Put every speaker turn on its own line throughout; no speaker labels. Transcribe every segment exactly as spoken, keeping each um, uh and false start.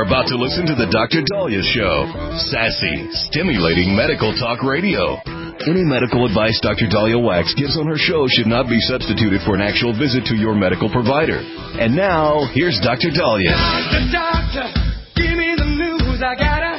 are about to listen to the Doctor Daliah Show. Sassy, stimulating medical talk radio. Any medical advice Doctor Daliah Wax gives on her show should not be substituted for an actual visit to your medical provider. And now, here's Doctor Daliah.
Doctor, doctor, give me the news. I gotta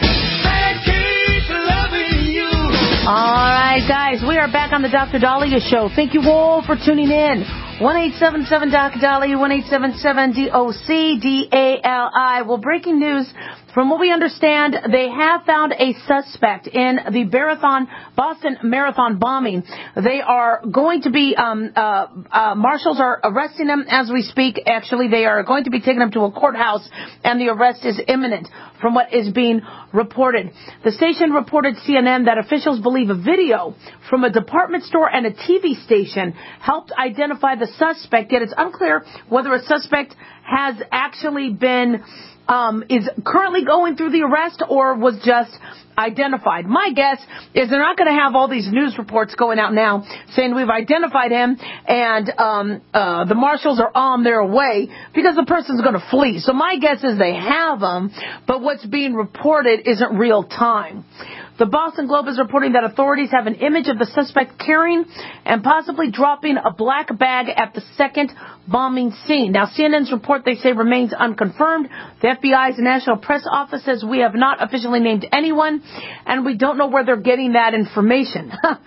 keep loving you.
All right, guys, we are back on the Doctor Daliah Show. Thank you all for tuning in. one eight seven seven D O C Daliah, one eight seven seven D O C D A L I. Well, breaking news. From what we understand, they have found a suspect in the Marathon, Boston Marathon bombing. They are going to be, um, uh, uh, marshals are arresting him as we speak. Actually, they are going to be taking him to a courthouse, and the arrest is imminent from what is being reported. The station reported C N N that officials believe a video from a department store and a T V station helped identify the suspect, yet it's unclear whether a suspect has actually been Um, is currently going through the arrest or was just identified. My guess is they're not going to have all these news reports going out now saying we've identified him and um, uh, the marshals are on their way because the person's going to flee. So my guess is they have him, but what's being reported isn't real time. The Boston Globe is reporting that authorities have an image of the suspect carrying and possibly dropping a black bag at the second bombing scene. Now, C N N's report, they say, remains unconfirmed. The F B I's National Press Office says we have not officially named anyone, and we don't know where they're getting that information.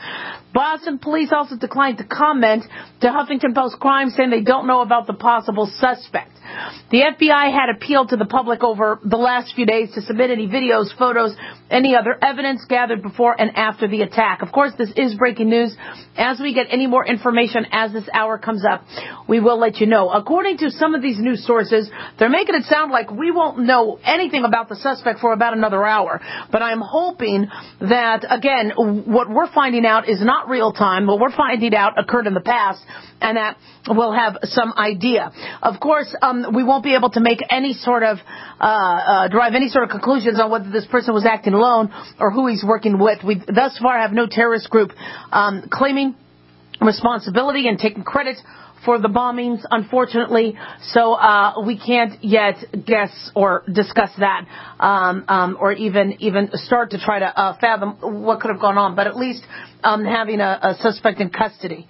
Boston police also declined to comment to Huffington Post Crime, saying they don't know about the possible suspect. The F B I had appealed to the public over the last few days to submit any videos, photos, any other evidence gathered before and after the attack. Of course, this is breaking news. As we get any more information as this hour comes up, we will let you know. According to some of these news sources, they're making it sound like we won't know anything about the suspect for about another hour. But I'm hoping that, again, what we're finding out is not real time. What we're finding out occurred in the past, and that we'll have some idea. Of course, um, we won't be able to make any sort of, uh, uh, derive any sort of conclusions on whether this person was acting alone or who he's working with. We thus far have no terrorist group um, claiming responsibility and taking credit for the bombings, unfortunately. So uh, we can't yet guess or discuss that um, um, or even even start to try to uh, fathom what could have gone on. But at least um, having a, a suspect in custody.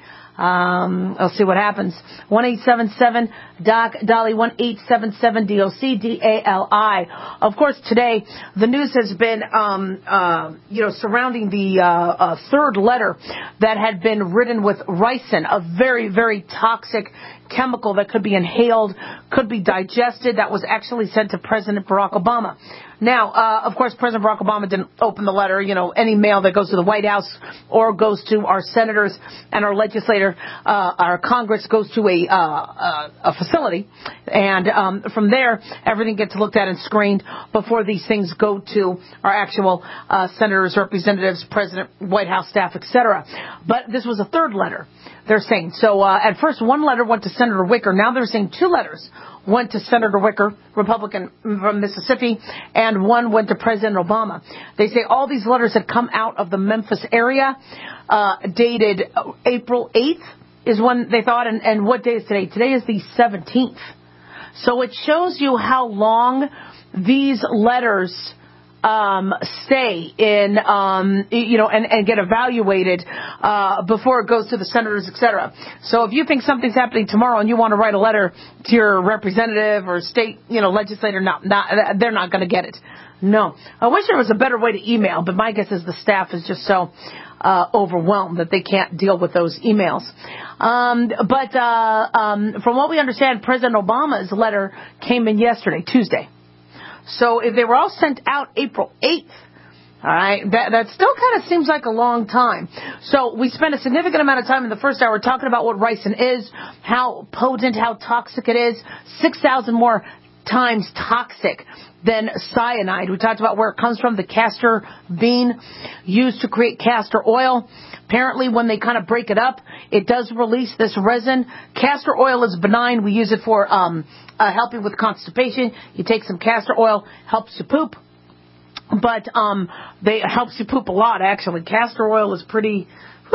Um, I'll see what happens. one eight seven seven D O C Daliah, one eight seven seven D O C D A L I. Of course, today the news has been, um, uh, you know, surrounding the uh, uh, third letter that had been written with ricin, a very, very toxic chemical that could be inhaled, could be digested, that was actually sent to President Barack Obama. Now, uh, of course, President Barack Obama didn't open the letter. You know, any mail that goes to the White House or goes to our senators and our legislator, uh, our Congress goes to a, uh, uh, a facility. And um, from there, everything gets looked at and screened before these things go to our actual uh, senators, representatives, president, White House staff, et cetera. But this was a third letter, they're saying. So uh, at first, one letter went to Senator Wicker. Now they're saying two letters went to Senator Wicker, Republican from Mississippi, and one went to President Obama. They say all these letters had come out of the Memphis area, uh, dated April eighth is when they thought, and, and what day is today? Today is the seventeenth. So it shows you how long these letters Um, stay in, um, you know, and, and get evaluated uh, before it goes to the senators, et cetera. So if you think something's happening tomorrow and you want to write a letter to your representative or state, you know, legislator, not, not, they're not going to get it. No. I wish there was a better way to email, but my guess is the staff is just so uh, overwhelmed that they can't deal with those emails. Um, but uh, um, from what we understand, President Obama's letter came in yesterday, Tuesday. So if they were all sent out April eighth, all right, that, that still kind of seems like a long time. So we spent a significant amount of time in the first hour talking about what ricin is, how potent, how toxic it is, six thousand more times toxic than cyanide. We talked about where it comes from, the castor bean used to create castor oil. Apparently, when they kind of break it up, it does release this resin. Castor oil is benign. We use it for um, uh, helping with constipation. You take some castor oil, helps you poop. But um, they it helps you poop a lot, actually. Castor oil is pretty, whew,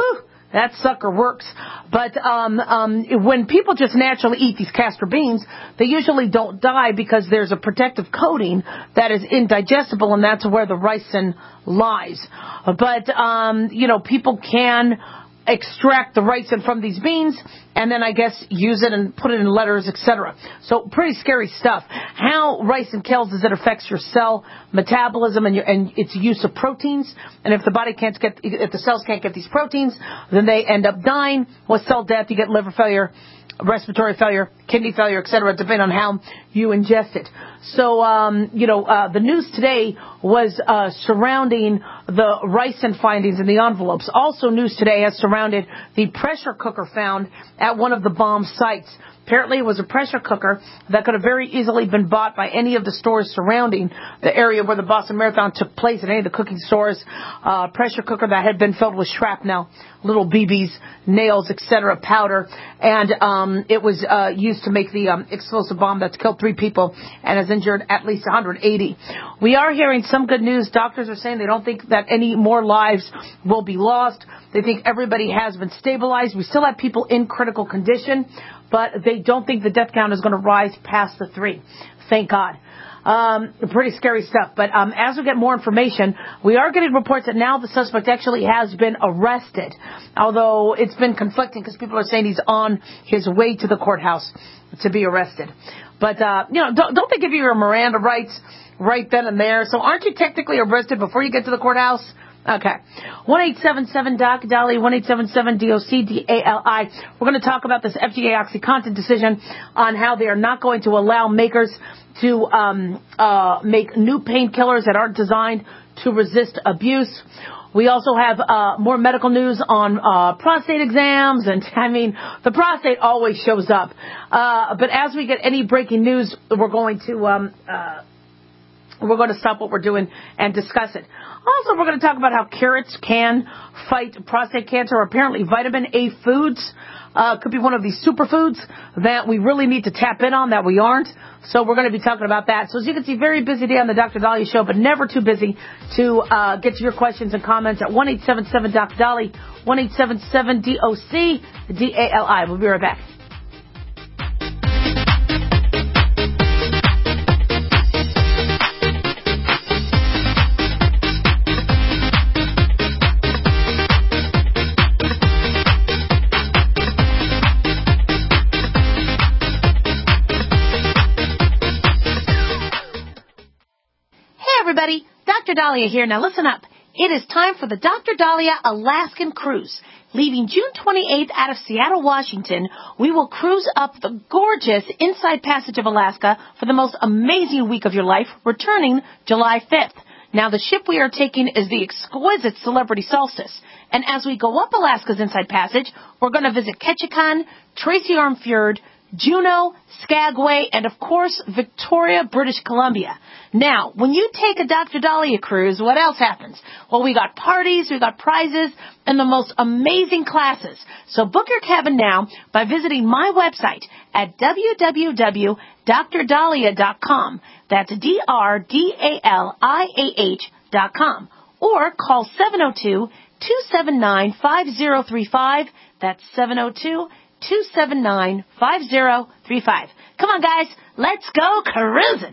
that sucker works. But um, um, when people just naturally eat these castor beans, they usually don't die because there's a protective coating that is indigestible, and that's where the ricin lies. But, um, you know, people can extract the ricin from these beans and then I guess use it and put it in letters, et cetera. So pretty scary stuff. How ricin kills is it affects your cell metabolism and, your, and its use of proteins. And if the body can't get, if the cells can't get these proteins, then they end up dying. With cell death, you get liver failure, respiratory failure, kidney failure, et cetera, depending on how you ingest it. So, um, you know, uh, the news today was uh, surrounding the ricin findings in the envelopes. Also, news today has surrounded the pressure cooker found at one of the bomb sites. Apparently, it was a pressure cooker that could have very easily been bought by any of the stores surrounding the area where the Boston Marathon took place, in any of the cooking stores. Uh, pressure cooker that had been filled with shrapnel, little B Bs, nails, et cetera, powder, and um, it was uh, used to make the um, explosive bomb that's killed three people and has injured at least one hundred eighty. We are hearing some good news. Doctors are saying they don't think that any more lives will be lost. They think everybody has been stabilized. We still have people in critical condition, but they don't think the death count is going to rise past the three. Thank God. Um, pretty scary stuff. But um, as we get more information, we are getting reports that now the suspect actually has been arrested, although it's been conflicting because people are saying he's on his way to the courthouse to be arrested. But, uh, you know, don't, don't they give you your Miranda rights right then and there? So aren't you technically arrested before you get to the courthouse? Okay. one eight seven seven D O C D A L I, one eight seven seven D O C D A L I. We're going to talk about this F D A OxyContin decision on how they are not going to allow makers to um, uh, make new painkillers that aren't designed to resist abuse. We also have uh, more medical news on uh, prostate exams, and I mean, the prostate always shows up. Uh, but as we get any breaking news, we're going to um, uh, we're going to stop what we're doing and discuss it. Also, we're going to talk about how carrots can fight prostate cancer. Apparently, vitamin A foods uh, could be one of these superfoods that we really need to tap in on that we aren't. So we're going to be talking about that. So as you can see, very busy day on the Doctor Dahlia Show, but never too busy to uh, get to your questions and comments at one eight seven seven D O C D A L I, one eight seven seven D O C D A L I. We'll be right back. Everybody, Doctor Dahlia here. Now listen up. It is time for the Doctor Dahlia Alaskan Cruise. Leaving June twenty-eighth out of Seattle, Washington, we will cruise up the gorgeous Inside Passage of Alaska for the most amazing week of your life, returning July fifth. Now, the ship we are taking is the exquisite Celebrity Solstice. And as we go up Alaska's Inside Passage, we're going to visit Ketchikan, Tracy Arm Fjord, Juneau, Skagway, and of course, Victoria, British Columbia. Now, when you take a Doctor Dahlia cruise, what else happens? Well, we got parties, we got prizes, and the most amazing classes. So book your cabin now by visiting my website at w w w dot dr dahlia dot com. That's D R D A L I A H dot com. Or call seven oh two, two seven nine, five oh three five. That's seven oh two, two seven nine, five oh three five. Come on, guys. Let's go cruising.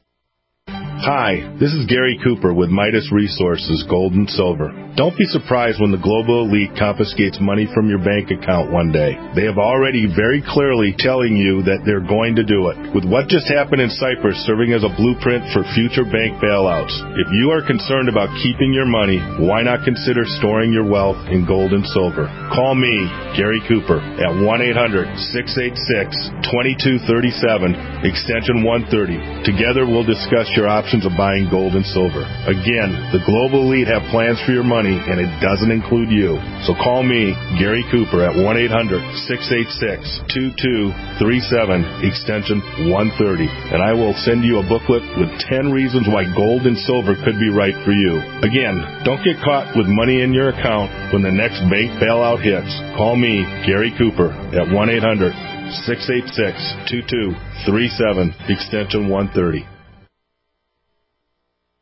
Hi, this is Gary Cooper with Midas Resources, Gold and Silver. Don't be surprised when the global elite confiscates money from your bank account one day. They have already very clearly telling you that they're going to do it. With what just happened in Cyprus serving as a blueprint for future bank bailouts, if you are concerned about keeping your money, why not consider storing your wealth in gold and silver? Call me, Gary Cooper, at one eight hundred, six eight six, two two three seven, extension one thirty. Together we'll discuss your options of buying gold and silver. Again, the global elite have plans for your money, and it doesn't include you. So call me, Gary Cooper, at one eight hundred, six eight six, two two three seven, extension one thirty, and I will send you a booklet with ten reasons why gold and silver could be right for you. Again, don't get caught with money in your account when the next bank bailout hits. Call me, Gary Cooper, at one eight hundred, six eight six, two two three seven, extension one thirty.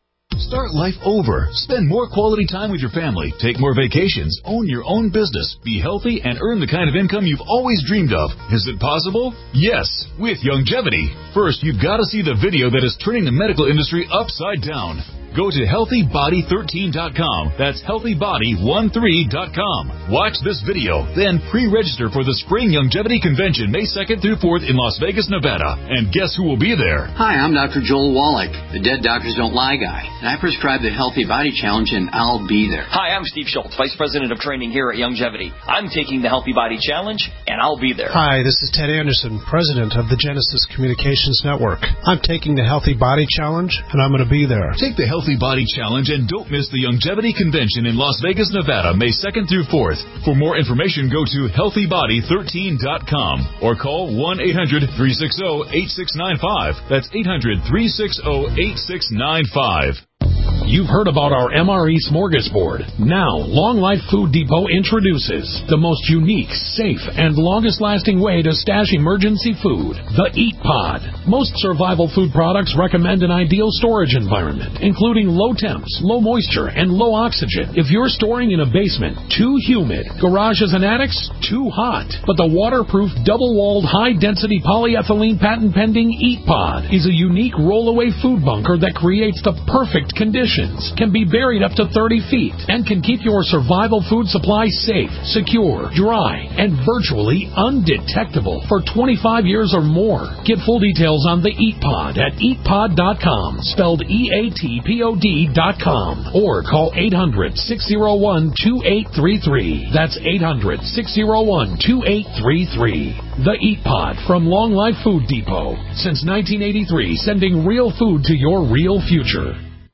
Start life over. Spend more quality time with your family. Take more vacations. Own your own business. Be healthy and earn the kind of income you've always dreamed of. Is it possible? Yes, with Youngevity. First, you've got to see the video that is turning the medical industry upside down. Go to healthy body thirteen dot com. That's healthy body thirteen dot com. Watch this video, then pre-register for the Spring Youngevity Convention May second through fourth in Las Vegas, Nevada. And guess who will be there?
Hi, I'm Doctor Joel Wallach, the Dead Doctors Don't Lie guy, and I prescribe the Healthy Body Challenge, and I'll be there.
Hi, I'm Steve Schultz, Vice President of Training here at Youngevity. I'm taking the Healthy Body Challenge, and I'll be there.
Hi, this is Ted Anderson, President of the Genesis Communications Network. I'm taking the Healthy Body Challenge, and I'm going to be there.
Take the Healthy Body Challenge and don't miss the Youngevity Convention in Las Vegas, Nevada, May second through fourth. For more information, go to healthy body thirteen dot com or call one eight hundred three six zero eight six nine five. That's eight hundred three six zero eight six nine five.
You've heard about our M R E Smorgasbord. Now, Long Life Food Depot introduces the most unique, safe, and longest-lasting way to stash emergency food, the Eat Pod. Most survival food products recommend an ideal storage environment, including low temps, low moisture, and low oxygen. If you're storing in a basement, too humid, garages and attics, too hot. But the waterproof, double-walled, high-density polyethylene patent-pending Eat Pod is a unique roll-away food bunker that creates the perfect conditions, can be buried up to thirty feet, and can keep your survival food supply safe, secure, dry, and virtually undetectable for twenty-five years or more. Get full details on the Eat Pod at eat pod dot com, spelled E A T P O D dot com, or call eight hundred six oh one two eight three three. That's eight hundred six oh one two eight three three. The Eat Pod from Long Life Food Depot. Since nineteen eighty-three, sending real food to your real future.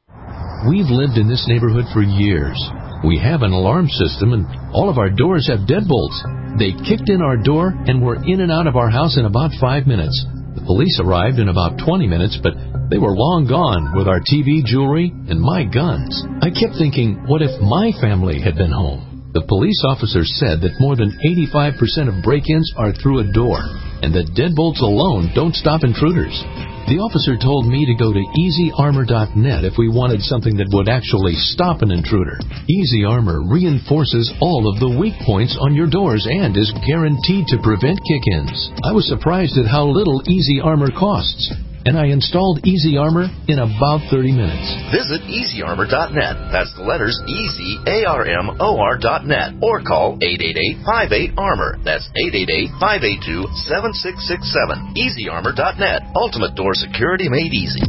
We've lived in this neighborhood for years. We have an alarm system, and all of our doors have deadbolts. They kicked in our door and were in and out of our house in about five minutes. The police arrived in about twenty minutes, but they were long gone with our T V, jewelry, and my guns. I kept thinking, what if my family had been home? The police officer said that more than eighty-five percent of break-ins are through a door, and that deadbolts alone don't stop intruders. The officer told me to go to easy armor dot net if we wanted something that would actually stop an intruder. Easy Armor reinforces all of the weak points on your doors and is guaranteed to prevent kick-ins. I was surprised at how little Easy Armor costs, and I installed Easy Armor in about thirty minutes.
Visit easy armor dot net. That's the letters E Z A R M O R dot net. Or call eight eight eight, five eight, armor. That's eight eight eight, five eight two, seven six six seven. easy armor dot net. Ultimate door security made easy.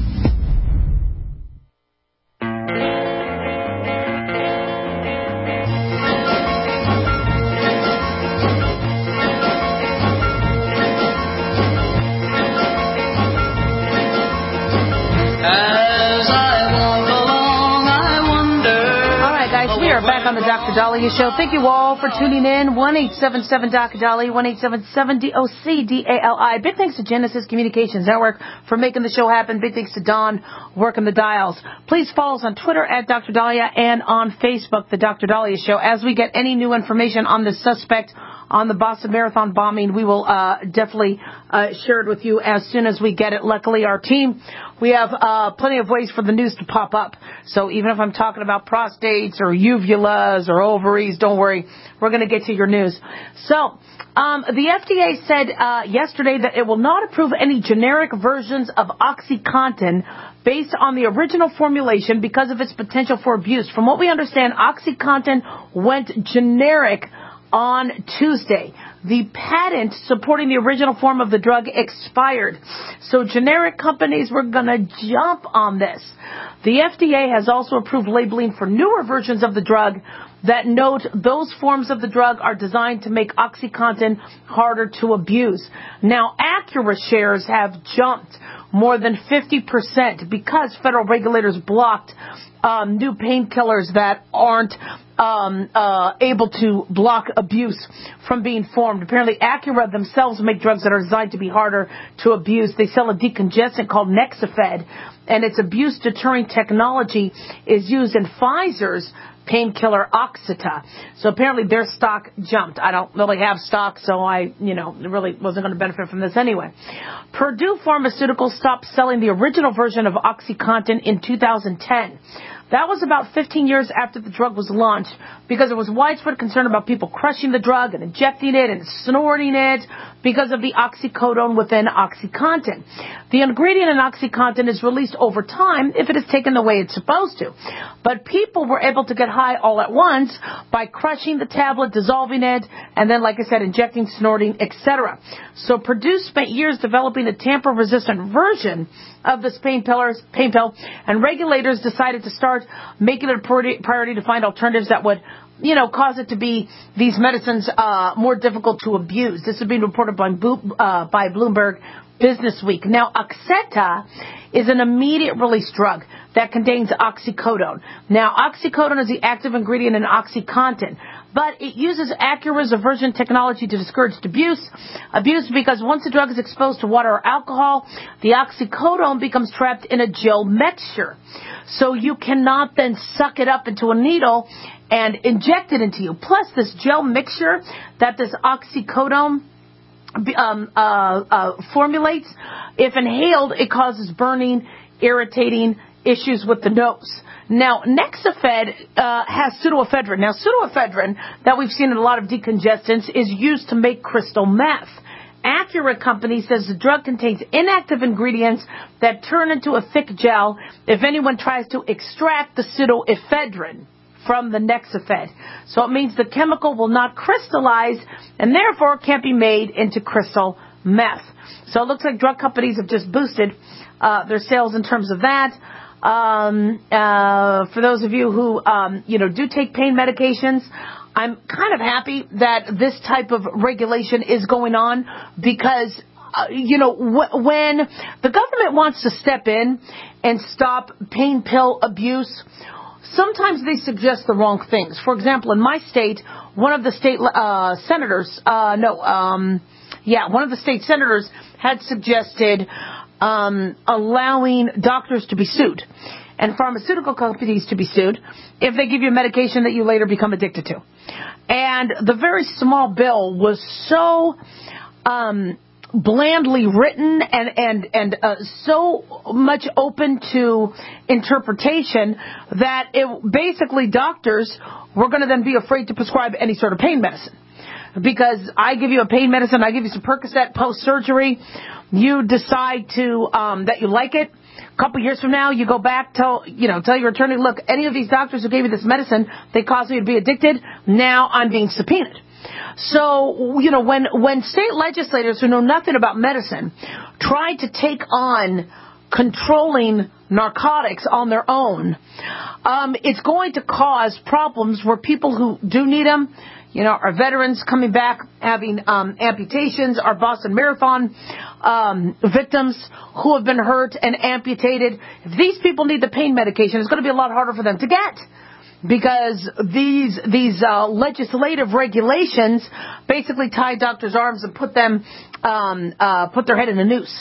On the Doctor Dahlia Show. Thank you all for tuning in. one eight seven seven D O C Dahlia, one eight seven seven D O C D A L I. Big thanks to Genesis Communications Network for making the show happen. Big thanks to Don working the dials. Please follow us on Twitter at Doctor Dahlia and on Facebook, The Doctor Dahlia Show. As we get any new information on the suspect on the Boston Marathon bombing, we will uh, definitely uh, share it with you as soon as we get it. Luckily, our team, we have uh, plenty of ways for the news to pop up. So even if I'm talking about prostates or uvulas or ovaries, don't worry. We're going to get to your news. So um, the F D A said uh, yesterday that it will not approve any generic versions of OxyContin based on the original formulation because of its potential for abuse. From what we understand, OxyContin went generic on Tuesday. The patent supporting the original form of the drug expired. So generic companies were going to jump on this. The F D A has also approved labeling for newer versions of the drug that note those forms of the drug are designed to make OxyContin harder to abuse. Now, Acura shares have jumped more than fifty percent because federal regulators blocked um, new painkillers that aren't Um, uh, able to block abuse from being formed. Apparently, Acura themselves make drugs that are designed to be harder to abuse. They sell a decongestant called Nexafed, and its abuse-deterring technology is used in Pfizer's painkiller Oxyta. So apparently their stock jumped. I don't really have stock, so I, you know, really wasn't going to benefit from this anyway. Purdue Pharmaceuticals stopped selling the original version of OxyContin in two thousand ten. That was about fifteen years after the drug was launched because there was widespread concern about people crushing the drug and injecting it and snorting it because of the oxycodone within OxyContin. The ingredient in OxyContin is released over time if it is taken the way it's supposed to. But people were able to get high all at once by crushing the tablet, dissolving it, and then, like I said, injecting, snorting, et cetera. So Purdue spent years developing a tamper-resistant version of this pain pill, pain pill, and regulators decided to start making it a priority to find alternatives that would, you know, cause it to be these medicines uh, more difficult to abuse. This is being reported by, uh, by Bloomberg Business Week. Now, Oxetta is an immediate release drug that contains oxycodone. Now, oxycodone is the active ingredient in OxyContin, but it uses Acura's aversion technology to discourage abuse. Abuse because once the drug is exposed to water or alcohol, the oxycodone becomes trapped in a gel mixture. So you cannot then suck it up into a needle and inject it into you. Plus, this gel mixture that this oxycodone Um, uh, uh, formulates, if inhaled, it causes burning, irritating issues with the nose. Now, Nexafed uh, has pseudoephedrine. Now, pseudoephedrine that we've seen in a lot of decongestants is used to make crystal meth. Acura Company says the drug contains inactive ingredients that turn into a thick gel if anyone tries to extract the pseudoephedrine from the Nexafed. So it means the chemical will not crystallize and therefore can't be made into crystal meth. So it looks like drug companies have just boosted uh, their sales in terms of that. Um, uh, for those of you who, um, you know, do take pain medications, I'm kind of happy that this type of regulation is going on because Uh, you know, wh- when the government wants to step in and stop pain pill abuse, sometimes they suggest the wrong things. For example, in my state, one of the state uh, senators, uh, no, um, yeah, one of the state senators had suggested um, allowing doctors to be sued and pharmaceutical companies to be sued if they give you a medication that you later become addicted to. And the very small bill was so um, blandly written and and and uh, so much open to interpretation that it basically doctors were going to then be afraid to prescribe any sort of pain medicine. Because I give you a pain medicine, I give you some Percocet post-surgery, you decide to um, that you like it. A couple years from now, you go back, tell you know, tell your attorney, look, any of these doctors who gave me this medicine, they caused me to be addicted. Now I'm being subpoenaed. So, you know, when, when state legislators who know nothing about medicine try to take on controlling narcotics on their own, um, it's going to cause problems where people who do need them, you know, our veterans coming back having um, amputations, our Boston Marathon um, victims who have been hurt and amputated. If these people need the pain medication, it's going to be a lot harder for them to get. Because these these uh, legislative regulations basically tie doctors' arms and put them um, uh, put their head in a noose.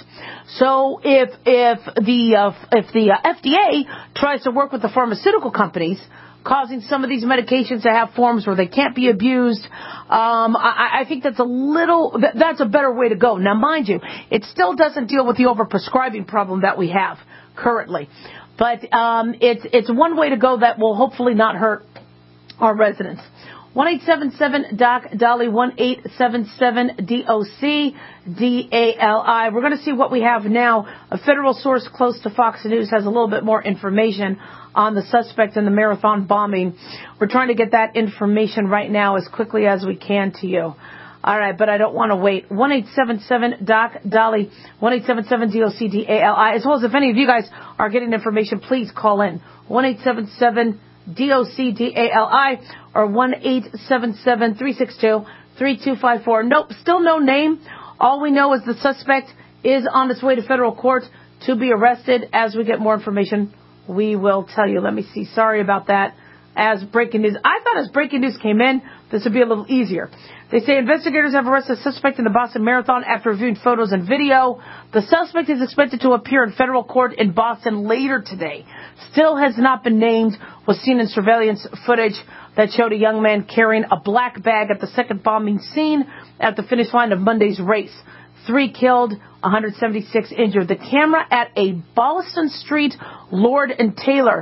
So if if the uh, if the uh, F D A tries to work with the pharmaceutical companies, causing some of these medications to have forms where they can't be abused, um, I, I think that's a little that's a better way to go. Now, mind you, it still doesn't deal with the overprescribing problem that we have currently. But um, it's it's one way to go that will hopefully not hurt our residents. one eight seven seven D O C D A L I, one eight seven seven D O C D A L I. We're going to see what we have now. A federal source close to Fox News has a little bit more information on the suspect in the marathon bombing. We're trying to get that information right now as quickly as we can to you. All right, but I don't want to wait. one eight seven seven D O C D A L I, one eight seven seven D O C D A L I. As well as if any of you guys are getting information, please call in. one eight seven seven D O C D A L I or one eight seven seven three six two three two five four. Nope, still no name. All we know is the suspect is on its way to federal court to be arrested. As we get more information, we will tell you. Let me see. Sorry about that. As breaking news. I thought as breaking news came in, this would be a little easier. They say investigators have arrested a suspect in the Boston Marathon after reviewing photos and video. The suspect is expected to appear in federal court in Boston later today. Still has not been named. Was seen in surveillance footage that showed a young man carrying a black bag at the second bombing scene at the finish line of Monday's race. Three killed, one hundred seventy-six injured. The camera at a Boston Street Lord and Taylor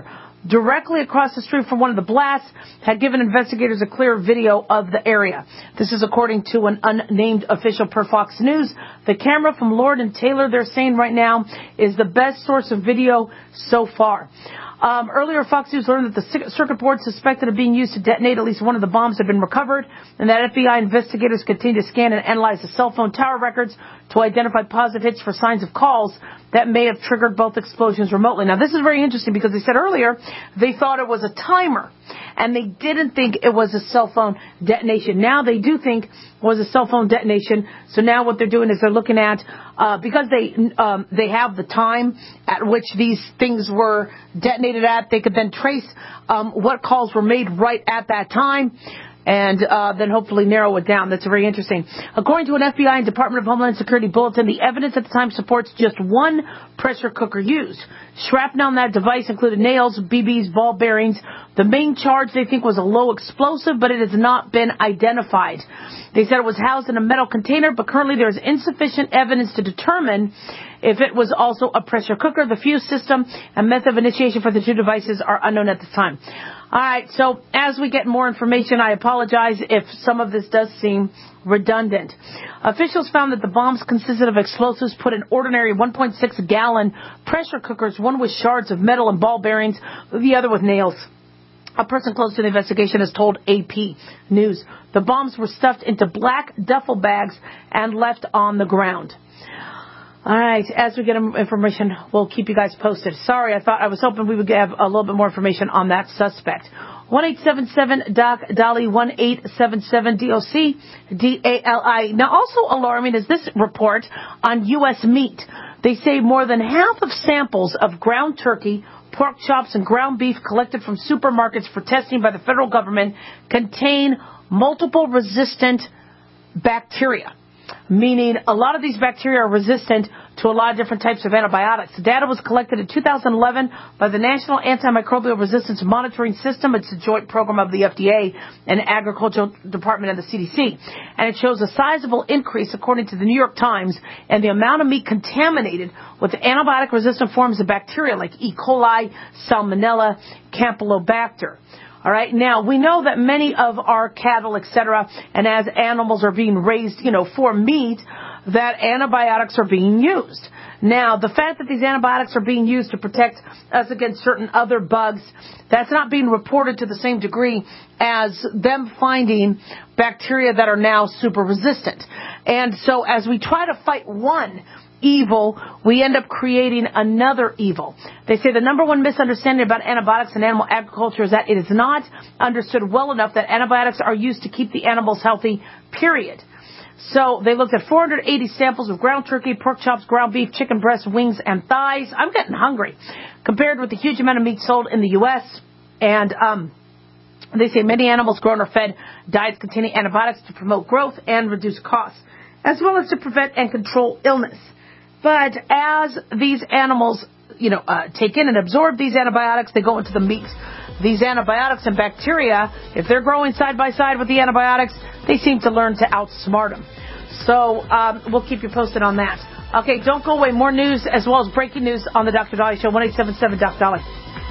directly across the street from one of the blasts had given investigators a clear video of the area. This is according to an unnamed official per Fox News. The camera from Lord and Taylor, they're saying right now, is the best source of video so far. Um, earlier, Fox News learned that the circuit board suspected of being used to detonate at least one of the bombs had been recovered, and that F B I investigators continue to scan and analyze the cell phone tower records to identify positive hits for signs of calls that may have triggered both explosions remotely. Now, this is very interesting because they said earlier they thought it was a timer, and they didn't think it was a cell phone detonation. Now they do think it was a cell phone detonation. So now what they're doing is they're looking at, uh, because they um, they have the time at which these things were detonated at, they could then trace um, what calls were made right at that time, and uh, then hopefully narrow it down. That's very interesting. According to an F B I and Department of Homeland Security bulletin, the evidence at the time supports just one pressure cooker used. Shrapnel on that device included nails, B Bs, ball bearings. The main charge they think was a low explosive, but it has not been identified. They said it was housed in a metal container, but currently there is insufficient evidence to determine if it was also a pressure cooker. The fuse system and method of initiation for the two devices are unknown at this time. All right, so as we get more information, I apologize if some of this does seem redundant. Officials found that the bombs consisted of explosives put in ordinary one point six gallon pressure cookers, one with shards of metal and ball bearings, the other with nails. A person close to the investigation has told A P News the bombs were stuffed into black duffel bags and left on the ground. All right, as we get information, we'll keep you guys posted. Sorry, I thought I was hoping we would have a little bit more information on that suspect. one eight seven seven D O C D A L I, one eight seven seven D O C D A L I. Now, also alarming is this report on U S meat. They say more than half of samples of ground turkey, pork chops, and ground beef collected from supermarkets for testing by the federal government contain multiple resistant bacteria, meaning a lot of these bacteria are resistant to a lot of different types of antibiotics. The data was collected in two thousand eleven by the National Antimicrobial Resistance Monitoring System. It's a joint program of the F D A and Agricultural Department and the C D C. And it shows a sizable increase, according to the New York Times, in the amount of meat contaminated with antibiotic-resistant forms of bacteria like E. coli, Salmonella, Campylobacter. All right. Now, we know that many of our cattle, et cetera, and as animals are being raised, you know, for meat, that antibiotics are being used. Now, the fact that these antibiotics are being used to protect us against certain other bugs, that's not being reported to the same degree as them finding bacteria that are now super resistant. And so as we try to fight one evil, we end up creating another evil. They say the number one misunderstanding about antibiotics in animal agriculture is that it is not understood well enough that antibiotics are used to keep the animals healthy, period. So they looked at four hundred eighty samples of ground turkey, pork chops, ground beef, chicken breasts, wings, and thighs. I'm getting hungry. Compared with the huge amount of meat sold in the U S And um, they say many animals grown or fed diets containing antibiotics to promote growth and reduce costs, as well as to prevent and control illness. But as these animals, you know, uh, take in and absorb these antibiotics, they go into the meat. These antibiotics and bacteria, if they're growing side by side with the antibiotics, they seem to learn to outsmart them. So um, we'll keep you posted on that. Okay, don't go away. More news as well as breaking news on the Doctor Dolly Show, one eight seven seven Doctor Dolly.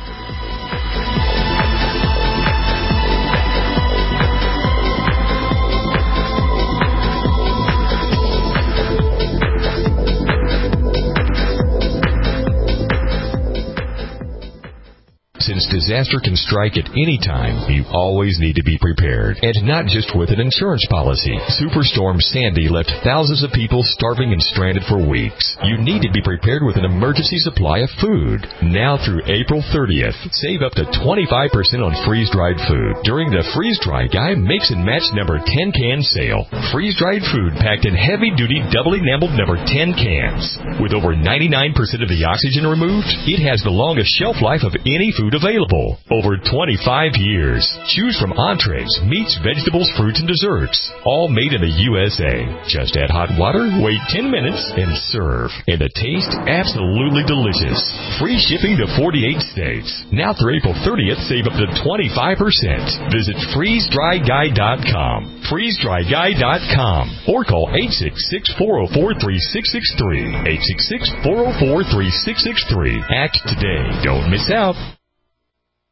Since disaster can strike at any time, you always need to be prepared. And not just with an insurance policy. Superstorm Sandy left thousands of people starving and stranded for weeks. You need to be prepared with an emergency supply of food. Now through April thirtieth, save up to twenty-five percent on freeze-dried food during the Freeze Dry Guy Mix and Match number ten can sale. Freeze-dried food packed in heavy-duty double-enameled number ten cans. With over ninety-nine percent of the oxygen removed, it has the longest shelf life of any food available. Over twenty-five years. Choose from entrees, meats, vegetables, fruits, and desserts. All made in the U S A. Just add hot water, wait ten minutes, and serve. And the taste, absolutely delicious. Free shipping to forty-eight states. Now through April thirtieth, save up to twenty-five percent. Visit freeze dry guy dot com. freeze dry guy dot com. Or call eight six six, four oh four, three six six three. eight six six, four oh four, three six six three. Act today. Don't miss out.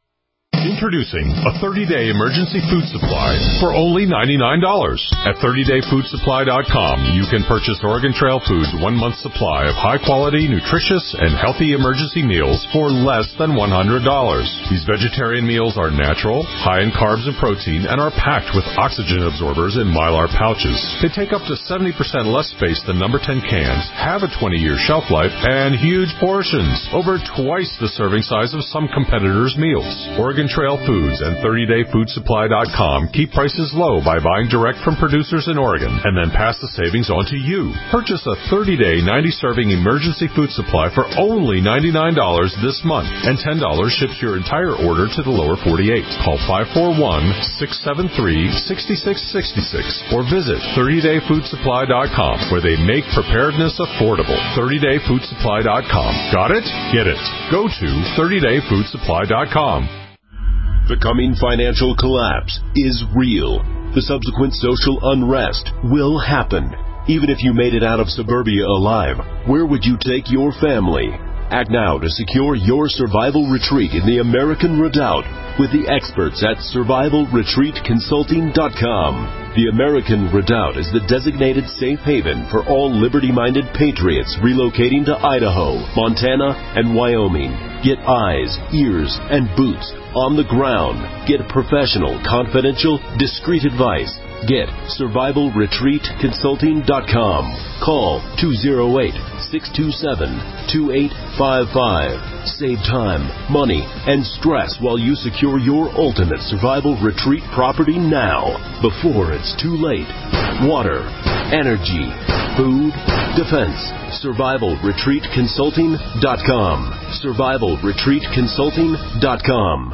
Introducing a thirty-day emergency food supply for only ninety-nine dollars. At thirty day food supply dot com, you can purchase Oregon Trail Foods' one-month supply of high-quality, nutritious, and healthy emergency meals for less than one hundred dollars. These vegetarian meals are natural, high in carbs and protein, and are packed with oxygen absorbers in Mylar pouches. They take up to seventy percent less space than number ten cans, have a twenty-year shelf life, and huge portions, over twice the serving size of some competitors' meals. Oregon Trail Foods and thirty day food supply dot com keep prices low by buying direct from producers in Oregon and then pass the savings on to you. Purchase a thirty day, ninety serving emergency food supply for only ninety-nine dollars this month, and ten dollars ships your entire order to the lower forty-eight. Call five four one, six seven three, six six six six or visit thirty day food supply dot com, where they make preparedness affordable. thirty day food supply dot com. Got it? Get it. Go to thirty day food supply dot com.
The coming financial collapse is real. The subsequent social unrest will happen. Even if you made it out of suburbia alive, where would you take your family? Act now to secure your survival retreat in the American Redoubt with the experts at survival retreat consulting dot com. The American Redoubt is the designated safe haven for all liberty-minded patriots relocating to Idaho, Montana, and Wyoming. Get eyes, ears, and boots on the ground. Get professional, confidential, discreet advice. Get survival retreat consulting dot com. Call two oh eight, six two seven, two eight five five. Save time, money, and stress while you secure your ultimate survival retreat property now, before it's too late. Water, energy, food, defense. survival retreat consulting dot com. survival retreat consulting dot com.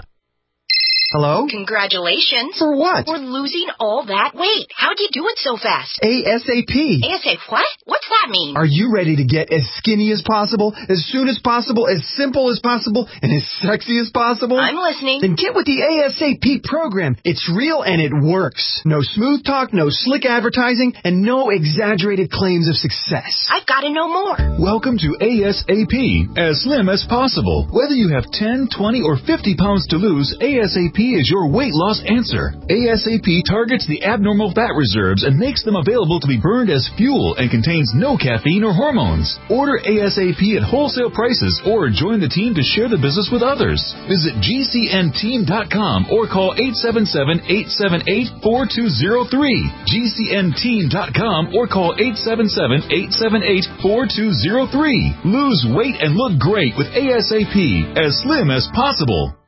Hello?
Congratulations.
For what?
For losing all that weight. How'd you do it so fast?
ASAP.
ASAP what? What's that mean?
Are you ready to get as skinny as possible, as soon as possible, as simple as possible, and as sexy as possible?
I'm listening.
Then get with the ASAP program. It's real and it works. No smooth talk, no slick advertising, and no exaggerated claims of success.
I've got to know more.
Welcome to ASAP, as slim as possible. Whether you have ten, twenty, or fifty pounds to lose, ASAP is your weight loss answer. ASAP targets the abnormal fat reserves and makes them available to be burned as fuel and contains no caffeine or hormones. Order ASAP at wholesale prices or join the team to share the business with others. Visit G C N team dot com or call eight seven seven, eight seven eight, four two zero three. G C N team dot com or call eight seven seven, eight seven eight, four two zero three. Lose weight and look great with ASAP, as slim as possible.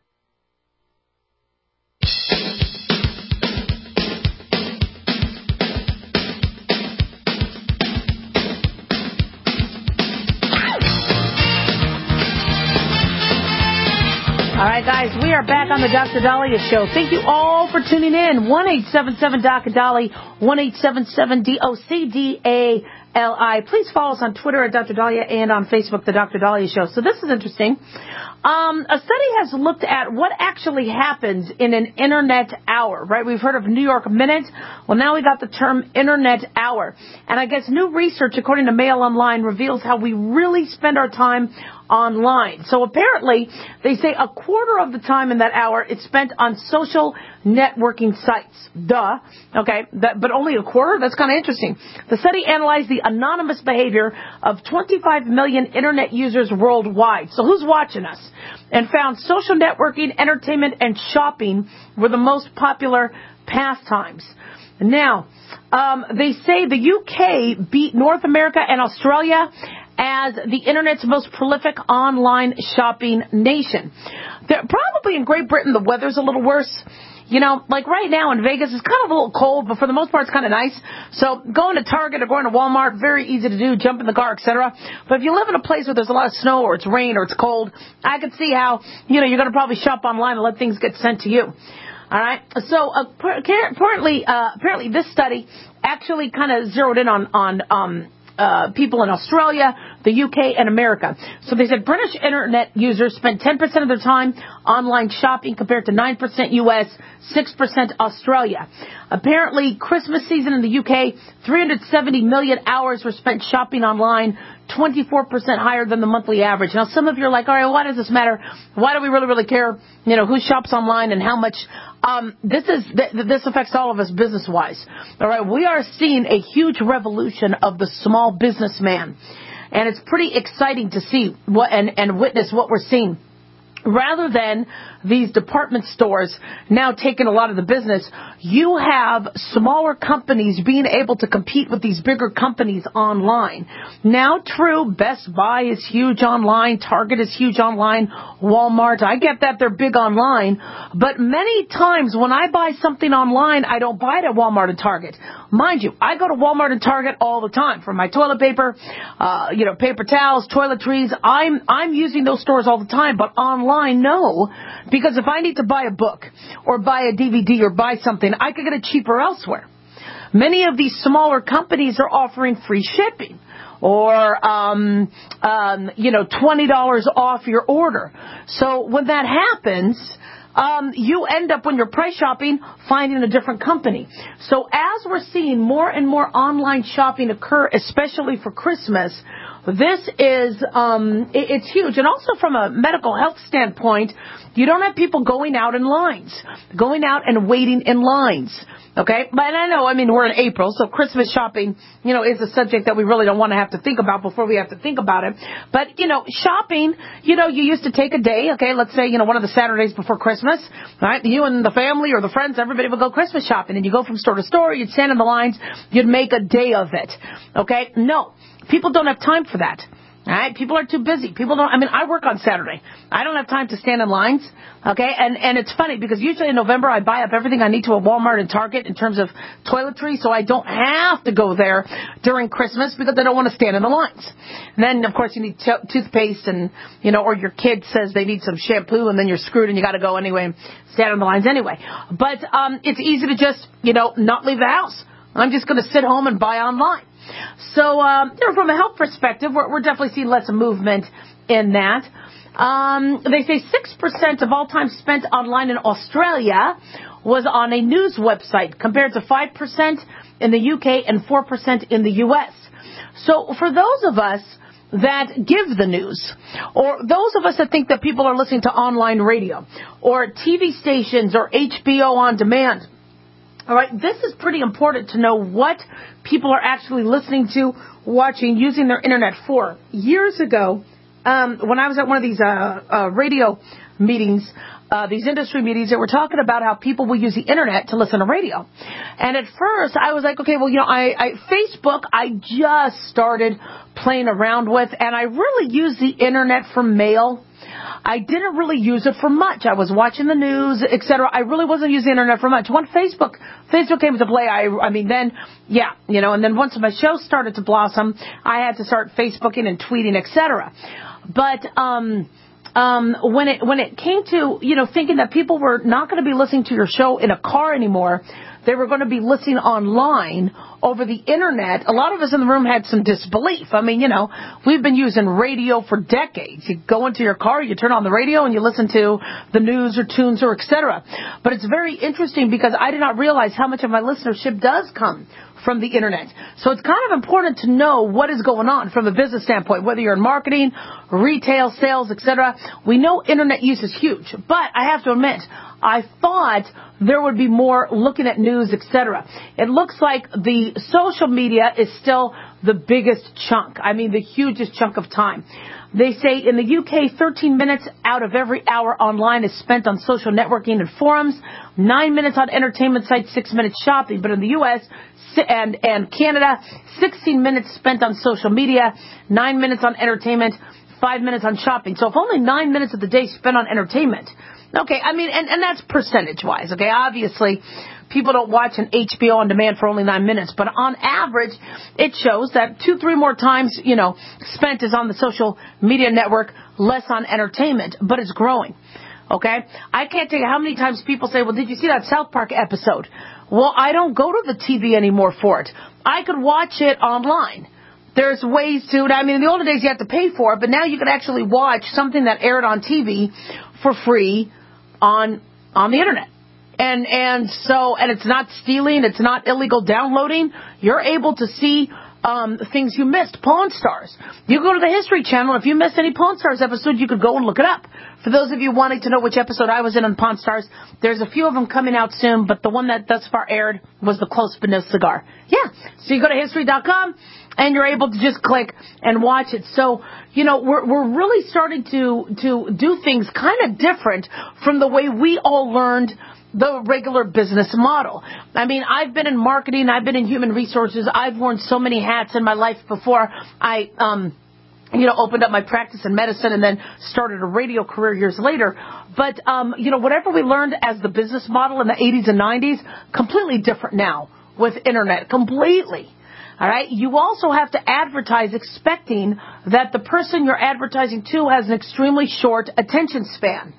All right, guys, we are back on the Doctor Dahlia Show. Thank you all for tuning in. one eight seven seven D O C Dali, one eight seven seven D O C D A L I. Please follow us on Twitter at Doctor Dahlia and on Facebook, The Doctor Dahlia Show. So this is interesting. Um, a study has looked at what actually happens in an Internet hour, right? We've heard of New York Minute. Well, now we got the term Internet hour. And I guess new research, according to Mail Online, reveals how we really spend our time online. So apparently, they say a quarter of the time in that hour is spent on social networking sites. Duh. Okay. That, but only a quarter? That's kind of interesting. The study analyzed the anonymous behavior of twenty-five million Internet users worldwide. So who's watching us? And found social networking, entertainment, and shopping were the most popular pastimes. Now, um, they say the U K beat North America and Australia as the Internet's most prolific online shopping nation. They're probably in Great Britain, the weather's a little worse. You know, like right now in Vegas, it's kind of a little cold, but for the most part, it's kind of nice. So going to Target or going to Walmart, very easy to do, jump in the car, et cetera. But if you live in a place where there's a lot of snow or it's rain or it's cold, I could see how, you know, you're going to probably shop online and let things get sent to you. All right. So uh, apparently, uh, apparently this study actually kind of zeroed in on, on, um, Uh, people in Australia, the U K, and America. So they said British Internet users spend ten percent of their time online shopping compared to nine percent U S, six percent Australia. Apparently, Christmas season in the U K, three hundred seventy million hours were spent shopping online twenty-four percent higher than the monthly average. Now, some of you are like, all right, why does this matter? Why do we really, really care, you know, who shops online and how much? Um, this is th- this affects all of us business-wise. All right, we are seeing a huge revolution of the small businessman. And it's pretty exciting to see what and, and witness what we're seeing. Rather than these department stores now taking a lot of the business, you have smaller companies being able to compete with these bigger companies online. Now, true, Best Buy is huge online, Target is huge online, Walmart, I get that they're big online, but many times when I buy something online, I don't buy it at Walmart and Target. Mind you, I go to Walmart and Target all the time for my toilet paper, uh, you know, paper towels, toiletries. I'm I'm using those stores all the time, but online, no. Because if I need to buy a book or buy a D V D or buy something, I could get it cheaper elsewhere. Many of these smaller companies are offering free shipping or, um, um, you know, twenty dollars off your order. So when that happens, um, you end up, when you're price shopping, finding a different company. So as we're seeing more and more online shopping occur, especially for Christmas, this is, um, it, it's huge. And also from a medical health standpoint, you don't have people going out in lines, going out and waiting in lines. Okay? But I know, I mean, we're in April, so Christmas shopping, you know, is a subject that we really don't want to have to think about before we have to think about it. But, you know, shopping, you know, you used to take a day, okay, let's say, you know, one of the Saturdays before Christmas, right? You and the family or the friends, everybody would go Christmas shopping, and you go from store to store, you'd stand in the lines, you'd make a day of it. Okay? No. People don't have time for that. All right? People are too busy. People don't, I mean, I work on Saturday. I don't have time to stand in lines. Okay? And, and it's funny because usually in November I buy up everything I need to at Walmart and Target in terms of toiletries, so I don't have to go there during Christmas because I don't want to stand in the lines. And then, of course, you need to- toothpaste and, you know, or your kid says they need some shampoo and then you're screwed and you got to go anyway and stand in the lines anyway. But, um, it's easy to just, you know, not leave the house. I'm just going to sit home and buy online. So, um, you know, from a health perspective, we're, we're definitely seeing less movement in that. Um, they say six percent of all time spent online in Australia was on a news website, compared to five percent in the U K and four percent in the U S. So for those of us that give the news, or those of us that think that people are listening to online radio, or T V stations, or H B O on demand, all right, this is pretty important to know what people are actually listening to, watching, using their internet for. Years ago, um, when I was at one of these uh, uh, radio meetings, uh, these industry meetings, they were talking about how people will use the internet to listen to radio. And at first, I was like, okay, well, you know, I, I Facebook, I just started playing around with, and I really use the internet for mail. I didn't really use it for much. I was watching the news, et cetera. I really wasn't using the internet for much. When Facebook, Facebook came into play, I, I mean, then, yeah, you know, and then once my show started to blossom, I had to start Facebooking and tweeting, et cetera. But, um, um, when it, when it came to, you know, thinking that people were not going to be listening to your show in a car anymore, they were going to be listening online over the internet, a lot of us in the room had some disbelief. I mean, you know, we've been using radio for decades. You go into your car, you turn on the radio, and you listen to the news or tunes or et cetera. But it's very interesting because I did not realize how much of my listenership does come from the internet. So it's kind of important to know what is going on from a business standpoint, whether you're in marketing, retail, sales, et cetera. We know internet use is huge, but I have to admit, I thought there would be more looking at news, et cetera. It looks like the social media is still the biggest chunk. I mean, the hugest chunk of time. They say in the U K, thirteen minutes out of every hour online is spent on social networking and forums, nine minutes on entertainment sites, six minutes shopping. But in the U S and, and Canada, sixteen minutes spent on social media, nine minutes on entertainment, five minutes on shopping. So if only nine minutes of the day spent on entertainment. Okay, I mean, and, and that's percentage-wise, okay? Obviously, people don't watch an H B O on demand for only nine minutes, but on average, it shows that two, three more times, you know, spent is on the social media network, less on entertainment, but it's growing, okay? I can't tell you how many times people say, well, did you see that South Park episode? Well, I don't go to the T V anymore for it. I could watch it online. There's ways to, I mean, in the older days you had to pay for it, but now you can actually watch something that aired on T V for free on on the internet. And and so, and it's not stealing, it's not illegal downloading. You're able to see um, things you missed, Pawn Stars. You go to the History Channel. If you missed any Pawn Stars episode, you could go and look it up. For those of you wanting to know which episode I was in on Pawn Stars, there's a few of them coming out soon, but the one that thus far aired was the Close Beneath Cigar. Yeah, so you go to history dot com, and you're able to just click and watch it. So, you know, we're we're really starting to, to do things kind of different from the way we all learned the regular business model. I mean, I've been in marketing, I've been in human resources, I've worn so many hats in my life before I, um, you know, opened up my practice in medicine and then started a radio career years later. But, um, you know, whatever we learned as the business model in the eighties and nineties, completely different now with internet, completely. All right. You also have to advertise expecting that the person you're advertising to has an extremely short attention span.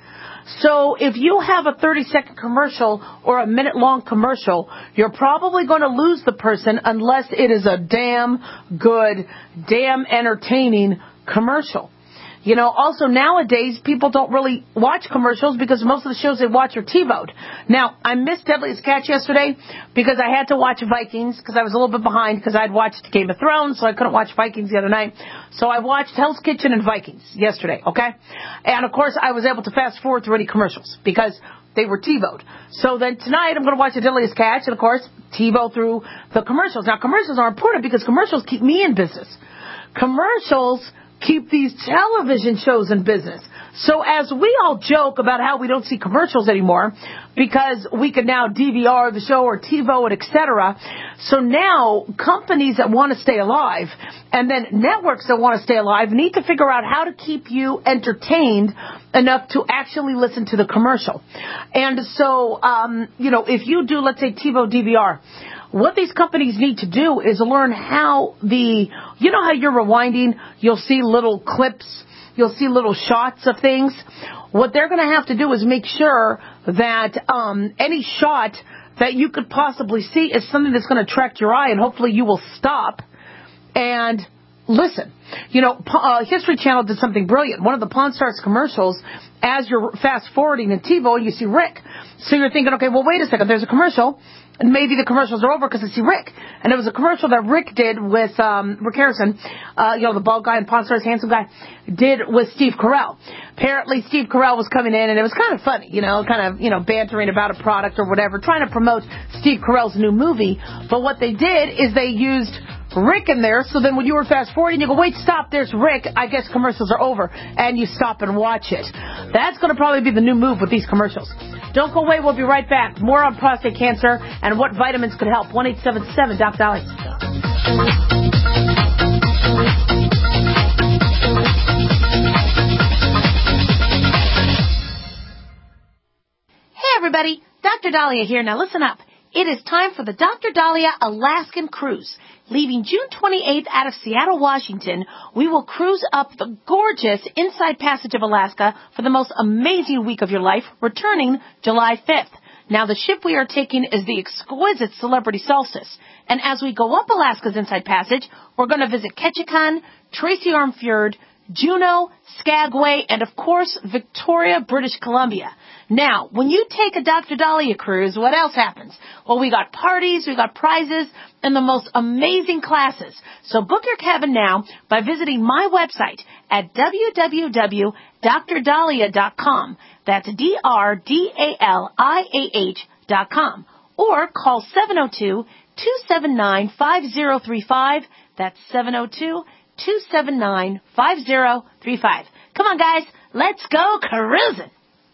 So if you have a thirty-second commercial or a minute-long commercial, you're probably going to lose the person unless it is a damn good, damn entertaining commercial. You know, also nowadays, people don't really watch commercials because most of the shows they watch are TiVo'd. Now, I missed Deadliest Catch yesterday because I had to watch Vikings because I was a little bit behind because I'd watched Game of Thrones, so I couldn't watch Vikings the other night. So I watched Hell's Kitchen and Vikings yesterday, okay? And, of course, I was able to fast forward through any commercials because they were TiVo'd. So then tonight I'm going to watch The Deadliest Catch and, of course, TiVo through the commercials. Now, commercials are important because commercials keep me in business. Commercials keep these television shows in business. So as we all joke about how we don't see commercials anymore because we can now D V R the show or TiVo it, et cetera. So now companies that want to stay alive and then networks that want to stay alive need to figure out how to keep you entertained enough to actually listen to the commercial. And so, um, you know, if you do, let's say, TiVo D V R, what these companies need to do is learn how the, you know how you're rewinding, you'll see little clips, you'll see little shots of things. What they're going to have to do is make sure that um, any shot that you could possibly see is something that's going to attract your eye, and hopefully you will stop and listen. You know, uh, History Channel did something brilliant. One of the Pawn Stars commercials, as you're fast forwarding in TiVo, you see Rick. So you're thinking, okay, well, wait a second, there's a commercial. And maybe the commercials are over because I see Rick. And it was a commercial that Rick did with um, Rick Harrison, uh, you know, the bald guy and Pawn Stars, handsome guy, did with Steve Carell. Apparently, Steve Carell was coming in, and it was kind of funny, you know, kind of, you know, bantering about a product or whatever, trying to promote Steve Carell's new movie. But what they did is they used Rick in there, so then when you were fast forwarding, you go, wait, stop, there's Rick, I guess commercials are over, and you stop and watch it. That's going to probably be the new move with these commercials. Don't go away, we'll be right back. More on prostate cancer and what vitamins could help. one eight seven seven Doc Dolly. Hey everybody, Doctor Dahlia here. Now listen up. It is time for the Doctor Dahlia Alaskan Cruise. Leaving June twenty-eighth out of Seattle, Washington, we will cruise up the gorgeous Inside Passage of Alaska for the most amazing week of your life, returning July fifth. Now, the ship we are taking is the exquisite Celebrity Solstice. And as we go up Alaska's Inside Passage, we're going to visit Ketchikan, Tracy Arm Fjord, Juneau, Skagway, and of course, Victoria, British Columbia. Now, when you take a Doctor Dahlia cruise, what else happens? Well, we got parties, we got prizes, and the most amazing classes. So book your cabin now by visiting my website at w w w dot dr dahlia dot com. That's D R D A L I A H dot com. Or call seven oh two, two seven nine, five oh three five. That's seven oh two, two seven nine, five oh three five. Come on, guys, let's go cruising.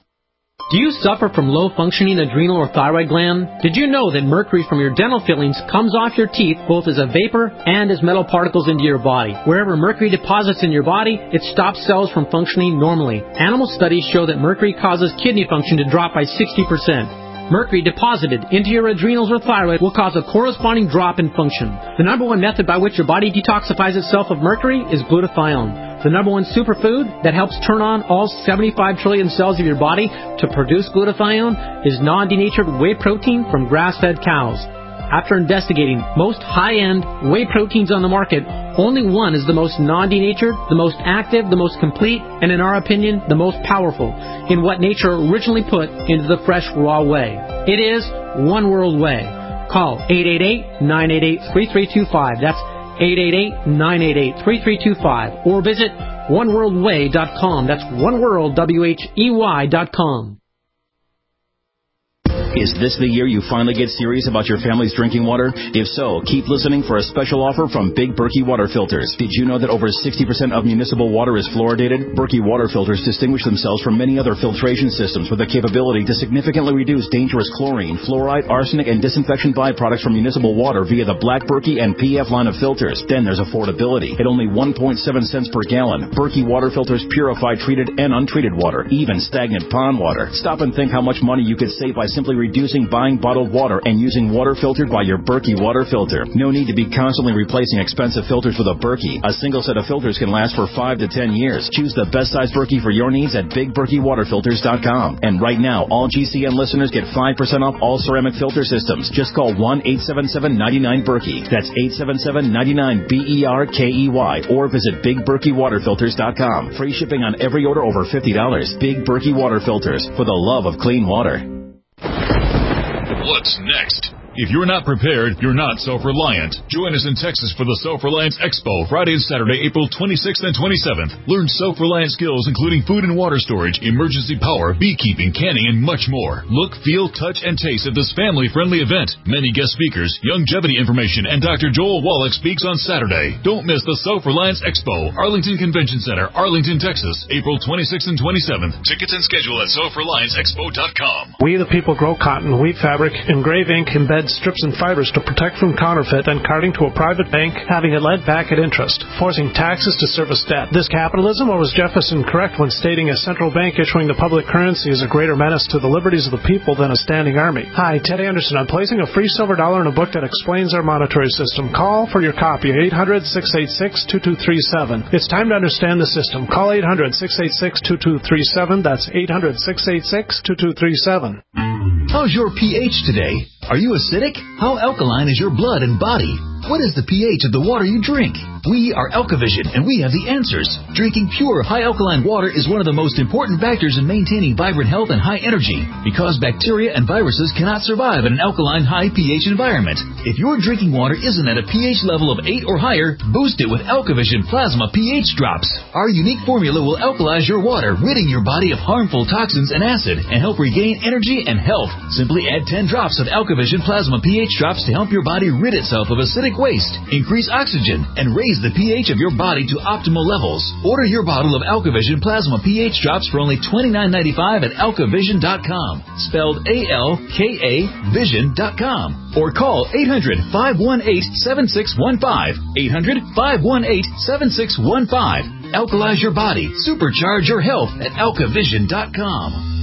Do you suffer from low-functioning adrenal or thyroid gland? Did you know that mercury from your dental fillings comes off your teeth both as a vapor and as metal particles into your body? Wherever mercury deposits in your body, it stops cells from functioning normally. Animal studies show that mercury causes kidney function to drop by sixty percent. Mercury deposited into your adrenals or thyroid will cause a corresponding drop in function. The number one method by which your body detoxifies itself of mercury is glutathione. The number one superfood that helps turn on all seventy-five trillion cells of your body to produce glutathione is non-denatured whey protein from grass-fed cows. After investigating most high-end whey proteins on the market, only one is the most non-denatured, the most active, the most complete, and in our opinion, the most powerful in what nature originally put into the fresh raw whey. It is One World Whey. Call eight eight eight, nine eight eight, three three two five. That's eight eight eight, nine eight eight, three three two five or visit one world way dot com. That's one world, W H E Y dot com.
Is this the year you finally get serious about your family's drinking water? If so, keep listening for a special offer from Big Berkey Water Filters. Did you know that over sixty percent of municipal water is fluoridated? Berkey Water Filters distinguish themselves from many other filtration systems with the capability to significantly reduce dangerous chlorine, fluoride, arsenic, and disinfection byproducts from municipal water via the Black Berkey and P F line of filters. Then there's affordability. At only one point seven cents per gallon, Berkey Water Filters purify treated and untreated water, even stagnant pond water. Stop and think how much money you could save by simply reducing buying bottled water and using water filtered by your Berkey water filter. No need to be constantly replacing expensive filters with a Berkey. A single set of filters can last for five to ten years. Choose the best size Berkey for your needs at big berkey water filters dot com. And right now, all G C N listeners get five percent off all ceramic filter systems. Just call one eight seven seven, nine nine, Berkey. That's eight seven seven, nine nine, B E R K E Y. Or visit big berkey water filters dot com. Free shipping on every order over fifty dollars. Big Berkey Water Filters, for the love of clean water.
What's next? If you're not prepared, you're not self-reliant. Join us in Texas for the Self-Reliance Expo, Friday and Saturday, April twenty-sixth and twenty-seventh. Learn self-reliant skills including food and water storage, emergency power, beekeeping, canning, and much more. Look, feel, touch, and taste at this family-friendly event. Many guest speakers, longevity information, and Doctor Joel Wallach speaks on Saturday. Don't miss the Self-Reliance Expo, Arlington Convention Center, Arlington, Texas, April twenty-sixth and twenty-seventh. Tickets and schedule at self reliance expo dot com.
We the people grow cotton, weave fabric, engrave ink, embed strips and fibers to protect from counterfeit, then carting to a private bank, having it lent back at interest, forcing taxes to service debt. This capitalism, or was Jefferson correct when stating a central bank issuing the public currency is a greater menace to the liberties of the people than a standing army? Hi, Ted Anderson. I'm placing a free silver dollar in a book that explains our monetary system. Call for your copy, eight hundred, six eight six, two two three seven. It's time to understand the system. Call eight hundred, six eight six, two two three seven. That's eight hundred, six eight six, two two three seven.
How's your pH today? Are you acidic? How alkaline is your blood and body? What is the pH of the water you drink? We are Alkavision, and we have the answers. Drinking pure, high-alkaline water is one of the most important factors in maintaining vibrant health and high energy, because bacteria and viruses cannot survive in an alkaline, high pH environment. If your drinking water isn't at a pH level of eight or higher, boost it with Alkavision Plasma pH Drops. Our unique formula will alkalize your water, ridding your body of harmful toxins and acid, and help regain energy and health. Simply add ten drops of Alkavision Plasma pH Drops to help your body rid itself of acidic waste, increase oxygen, and raise the pH of your body to optimal levels. Order your bottle of Alkavision Plasma pH Drops for only twenty-nine ninety-five at alkavision dot com, spelled A L K A vision dot com, or call eight hundred, five one eight, seven six one five, eight hundred, five one eight, seven six one five. Alkalize your body, supercharge your health at alkavision dot com.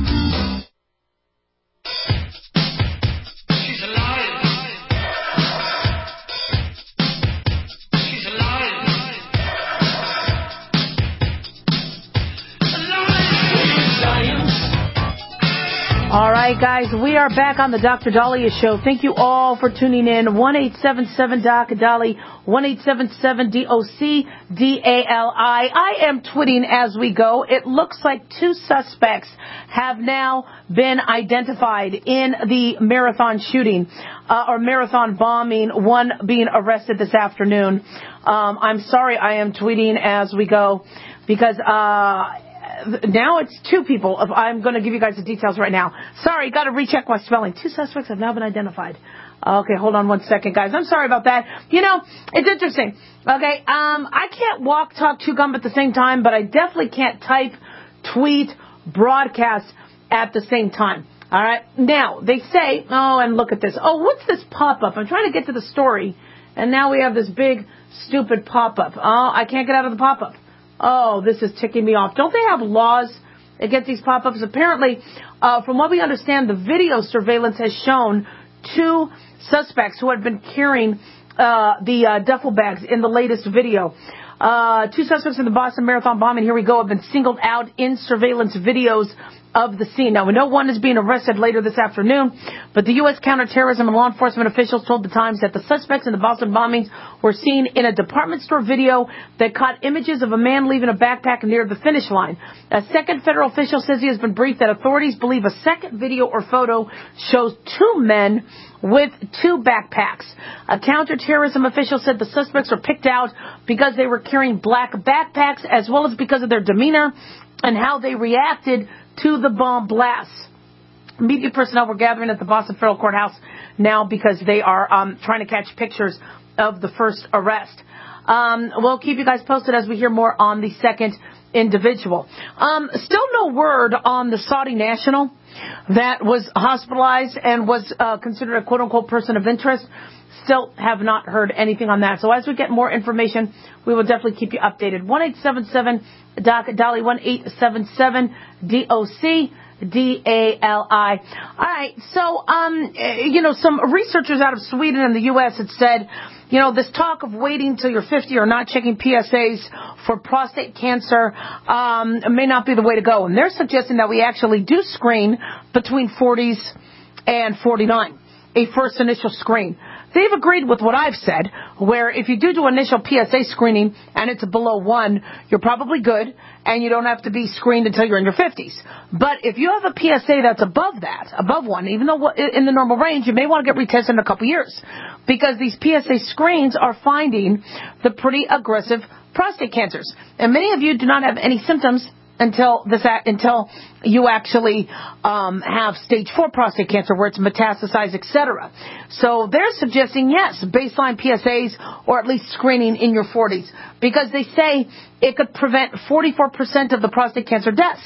All right, guys, we are back on the Doctor Dahlia Show. Thank you all for tuning in. one eight seven seven, D O C, Dolly, one eight seven seven, D O C, D A L I. I am tweeting as we go. It looks like two suspects have now been identified in the marathon shooting, uh, or marathon bombing, one being arrested this afternoon. Um, I'm sorry, I am tweeting as we go because, uh, now it's two people. I'm going to give you guys the details right now. Sorry, got to recheck my spelling. Two suspects have now been identified. Okay, hold on one second, guys. I'm sorry about that. You know, it's interesting. Okay, um, I can't walk, talk, chew gum at the same time, but I definitely can't type, tweet, broadcast at the same time. All right. Now, they say, oh, and look at this. Oh, what's this pop-up? I'm trying to get to the story, and now we have this big, stupid pop-up. Oh, I can't get out of the pop-up. Oh, this is ticking me off. Don't they have laws against these pop-ups? Apparently, uh, from what we understand, the video surveillance has shown two suspects who had been carrying uh, the uh, duffel bags in the latest video. Uh, two suspects in the Boston Marathon bombing, here we go, have been singled out in surveillance videos of the scene. Now, we know one is being arrested later this afternoon, but the U S counterterrorism and law enforcement officials told the Times that the suspects in the Boston bombings were seen in a department store video that caught images of a man leaving a backpack near the finish line. A second federal official says he has been briefed that authorities believe a second video or photo shows two men with two backpacks. A counterterrorism official said the suspects were picked out because they were carrying black backpacks as well as because of their demeanor and how they reacted to the bomb blasts. Media personnel were gathering at the Boston Federal Courthouse now because they are um, trying to catch pictures of the first arrest. Um, we'll keep you guys posted as we hear more on the second individual. Um, still no word on the Saudi national that was hospitalized and was uh, considered a quote-unquote person of interest. Still have not heard anything on that. So as we get more information, we will definitely keep you updated. one eight seven seven D O C Dolly, one eight seven seven D O C D A L I. All right. So, um, you know, some researchers out of Sweden and the U S had said, you know, this talk of waiting till you're fifty or not checking P S As for prostate cancer um, may not be the way to go. And they're suggesting that we actually do screen between forties and forty-nine, a first initial screen. They've agreed with what I've said, where if you do do initial P S A screening and it's below one, you're probably good, and you don't have to be screened until you're in your fifties. But if you have a P S A that's above that, above one, even though in the normal range, you may want to get retested in a couple years, because these P S A screens are finding the pretty aggressive prostate cancers. And many of you do not have any symptoms until this until you actually um, have stage four prostate cancer where it's metastasized, et cetera. So they're suggesting, yes, baseline P S As or at least screening in your forties, because they say it could prevent forty-four percent of the prostate cancer deaths.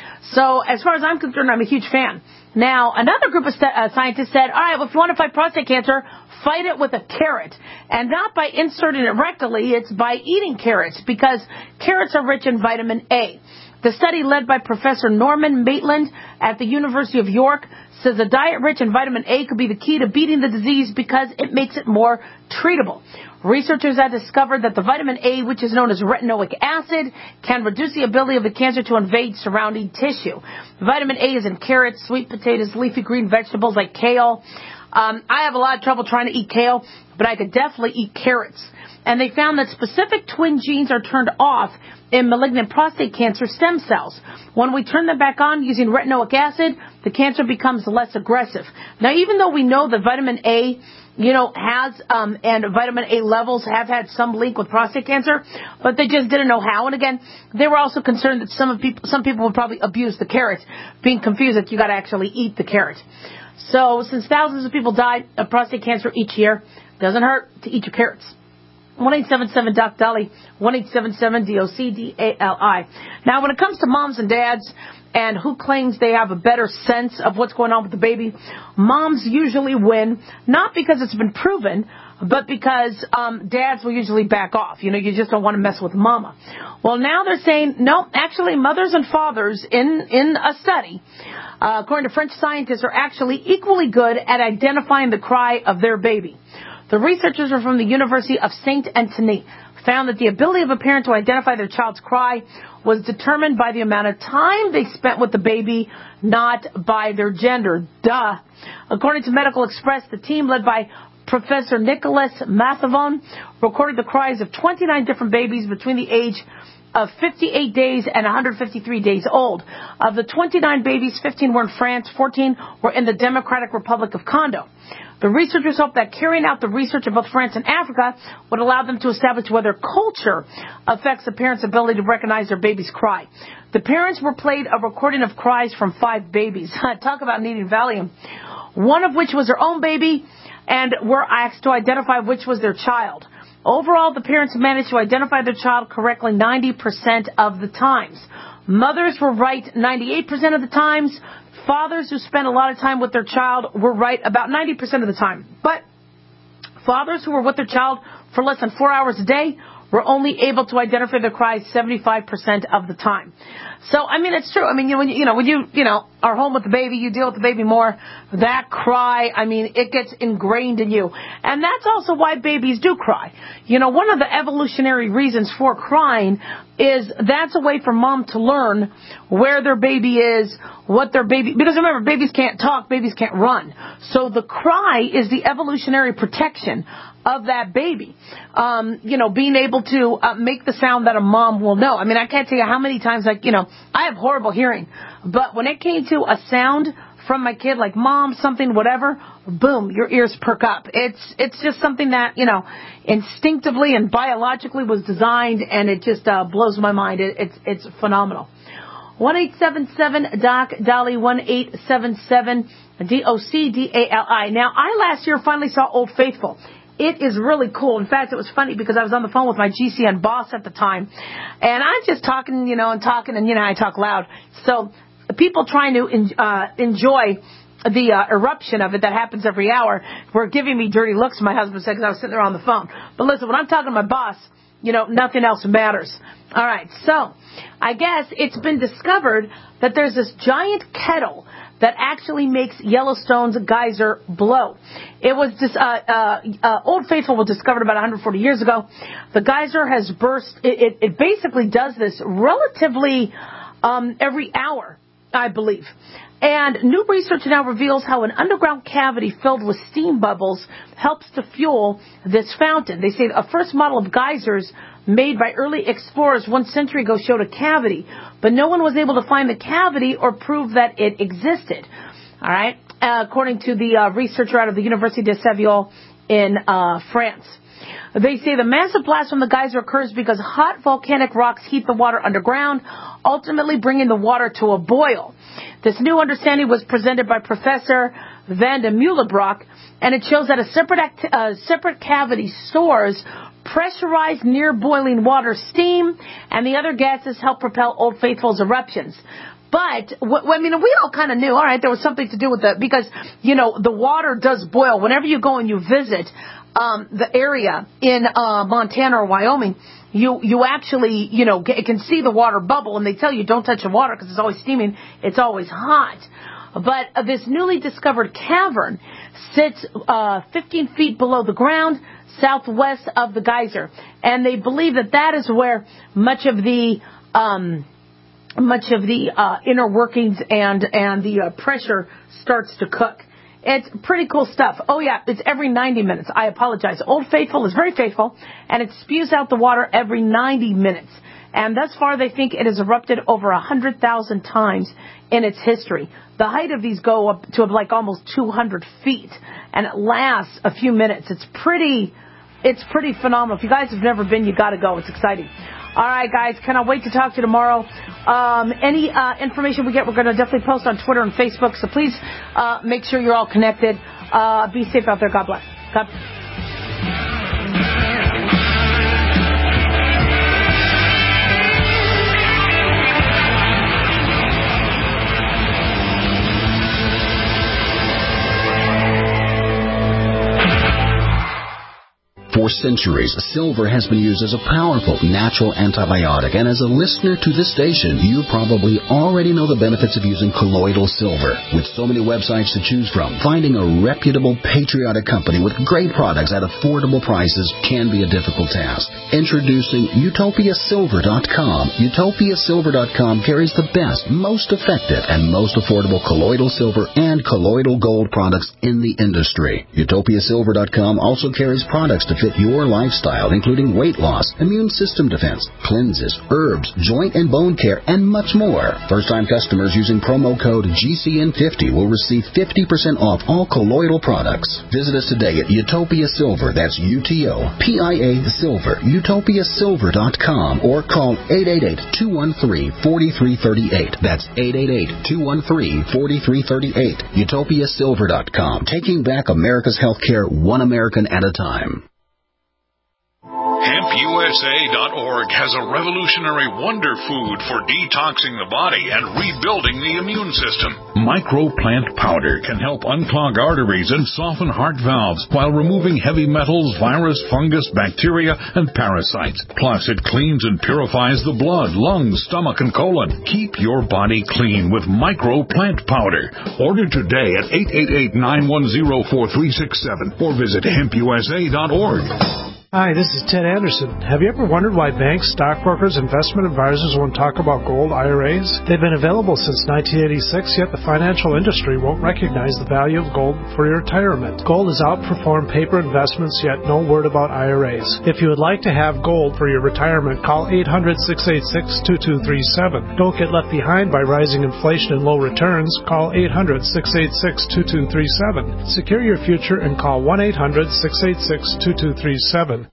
So as far as I'm concerned, I'm a huge fan. Now, another group of st- uh, scientists said, all right, well, if you want to fight prostate cancer, fight it with a carrot. And not by inserting it rectally, it's by eating carrots, because carrots are rich in vitamin A. The study, led by Professor Norman Maitland at the University of York, says a diet rich in vitamin A could be the key to beating the disease because it makes it more treatable. Researchers have discovered that the vitamin A, which is known as retinoic acid, can reduce the ability of the cancer to invade surrounding tissue. Vitamin A is in carrots, sweet potatoes, leafy green vegetables like kale. Um, I have a lot of trouble trying to eat kale, but I could definitely eat carrots. And they found that specific twin genes are turned off in malignant prostate cancer stem cells. When we turn them back on using retinoic acid, the cancer becomes less aggressive. Now, even though we know that vitamin A, you know, has, um, and vitamin A levels have had some link with prostate cancer, but they just didn't know how. And again, they were also concerned that some of people, some people would probably abuse the carrot, being confused that you got to actually eat the carrot. So, since thousands of people die of prostate cancer each year, it doesn't hurt to eat your carrots. one eight seven seven D O C Dolly, one eight seven seven D O C D A L I. Now, when it comes to moms and dads and who claims they have a better sense of what's going on with the baby, moms usually win, not because it's been proven, but because um, dads will usually back off. You know, you just don't want to mess with mama. Well, now they're saying, no, actually mothers and fathers in, in a study, uh, according to French scientists, are actually equally good at identifying the cry of their baby. The researchers are from the University of Saint Anthony found that the ability of a parent to identify their child's cry was determined by the amount of time they spent with the baby, not by their gender. Duh. According to Medical Express, the team led by Professor Nicholas Mathavon recorded the cries of twenty-nine different babies between the age of fifty-eight days and one hundred fifty-three days old. Of the twenty-nine babies, fifteen were in France, fourteen were in the Democratic Republic of Congo. The researchers hope that carrying out the research in both France and Africa would allow them to establish whether culture affects a parent's ability to recognize their baby's cry. The parents were played a recording of cries from five babies. Talk about needing Valium. One of which was their own baby, and were asked to identify which was their child. Overall, the parents managed to identify their child correctly ninety percent of the times. Mothers were right ninety-eight percent of the times. Fathers who spent a lot of time with their child were right about ninety percent of the time. But fathers who were with their child for less than four hours a day were only able to identify their cries seventy-five percent of the time. So, I mean, it's true. I mean, you, when you, you know, when you, you know, are home with the baby, you deal with the baby more. That cry, I mean, it gets ingrained in you. And that's also why babies do cry. You know, one of the evolutionary reasons for crying is that's a way for mom to learn where their baby is, what their baby, because remember, babies can't talk, babies can't run. So the cry is the evolutionary protection of that baby. Um, you know, being able to uh, make the sound that a mom will know. I mean, I can't tell you how many times, like, you know, I have horrible hearing, but when it came to a sound from my kid, like mom, something, whatever, boom, your ears perk up. It's it's just something that, you know, instinctively and biologically was designed, and it just uh, blows my mind. It, it's it's phenomenal. one eight seven seven D O C D A L I, one eight seven seven D O C D A L I. Now, I last year finally saw Old Faithful. It is really cool. In fact, it was funny because I was on the phone with my G C N boss at the time, and I'm just talking, you know, and talking, and, you know, I talk loud. So people trying to uh, enjoy the uh, eruption of it that happens every hour were giving me dirty looks, my husband said, because I was sitting there on the phone. But listen, when I'm talking to my boss, you know, nothing else matters. All right, so I guess it's been discovered that there's this giant kettle that actually makes Yellowstone's geyser blow. It was this, uh, uh, uh, Old Faithful was discovered about one hundred forty years ago. The geyser has burst. It, it, it basically does this relatively um, every hour, I believe. And new research now reveals how an underground cavity filled with steam bubbles helps to fuel this fountain. They say a first model of geysers made by early explorers one century ago showed a cavity, but no one was able to find the cavity or prove that it existed. All right, uh, according to the uh, researcher out of the University de Seville in uh, France. They say the massive blast from the geyser occurs because hot volcanic rocks heat the water underground, ultimately bringing the water to a boil. This new understanding was presented by Professor Van de Meulenbrock, and it shows that a separate act- uh, separate cavity stores pressurized near boiling water steam, and the other gases help propel Old Faithful's eruptions. But, w- I mean, we all kind of knew, all right, there was something to do with it, because, you know, the water does boil. Whenever you go and you visit um, the area in uh, Montana or Wyoming, you you actually, you know, get, can see the water bubble, and they tell you don't touch the water because it's always steaming, it's always hot. But uh, this newly discovered cavern sits uh, fifteen feet below the ground, southwest of the geyser, and they believe that that is where much of the um, much of the uh, inner workings and and the uh, pressure starts to cook. It's pretty cool stuff. Oh, yeah, it's every ninety minutes. I apologize. Old Faithful is very faithful, and it spews out the water every ninety minutes. And thus far, they think it has erupted over one hundred thousand times in its history. The height of these go up to like almost two hundred feet, and it lasts a few minutes. It's pretty, it's pretty phenomenal. If you guys have never been, you got to go. It's exciting. All right, guys, cannot wait to talk to you tomorrow. Um, any uh, information we get, we're going to definitely post on Twitter and Facebook, so please uh, make sure you're all connected. Uh, be safe out there. God bless. God bless.
For centuries, silver has been used as a powerful natural antibiotic, and as a listener to this station, you probably already know the benefits of using colloidal silver. With so many websites to choose from, finding a reputable, patriotic company with great products at affordable prices can be a difficult task. Introducing Utopia Silver dot com. Utopia Silver dot com carries the best, most effective, and most affordable colloidal silver and colloidal gold products in the industry. Utopia Silver dot com also carries products to fit your lifestyle, including weight loss, immune system defense, cleanses, herbs, joint and bone care, and much more. First-time customers using promo code G C N fifty will receive fifty percent off all colloidal products. Visit us today at Utopia Silver, that's U T O P I A Silver, Utopia Silver dot com, or call eight eight eight, two one three, four three three eight. That's eight eight eight, two one three, four three three eight. Utopia Silver dot com, taking back America's healthcare one American at a time.
Hemp U S A dot org has a revolutionary wonder food for detoxing the body and rebuilding the immune system. Microplant powder can help unclog arteries and soften heart valves while removing heavy metals, virus, fungus, bacteria, and parasites. Plus, it cleans and purifies the blood, lungs, stomach, and colon. Keep your body clean with Microplant powder. Order today at eight eight eight, nine one zero, four three six seven or visit hemp U S A dot org.
Hi, this is Ted Anderson. Have you ever wondered why banks, stockbrokers, investment advisors won't talk about gold I R As? They've been available since nineteen eighty-six, yet the financial industry won't recognize the value of gold for your retirement. Gold has outperformed paper investments, yet no word about I R As. If you would like to have gold for your retirement, call eight hundred, six eight six, two two three seven. Don't get left behind by rising inflation and low returns. Call eight hundred, six eight six, two two three seven. Secure your future and call one eight hundred, six eight six, two two three seven.